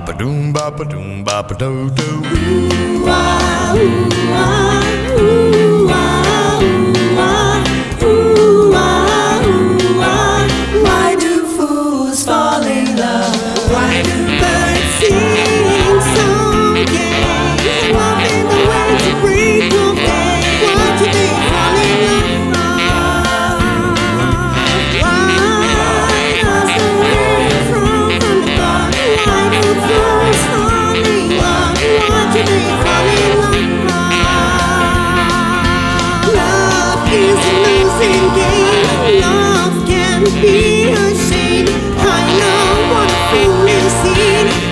ba doom ba doom ba do do. Ooh ah ooh ah ooh ah ooh ah ooh ah ooh ah. Why do fools fall in love? Why do birds sing so gay? Love in the way to break of day. What do they fall in love from? Why does the wind from the dark? Why do fools fall in love? What do they fall in love from? Love is a losing game. Love can be a shame. I know what a fool is seen.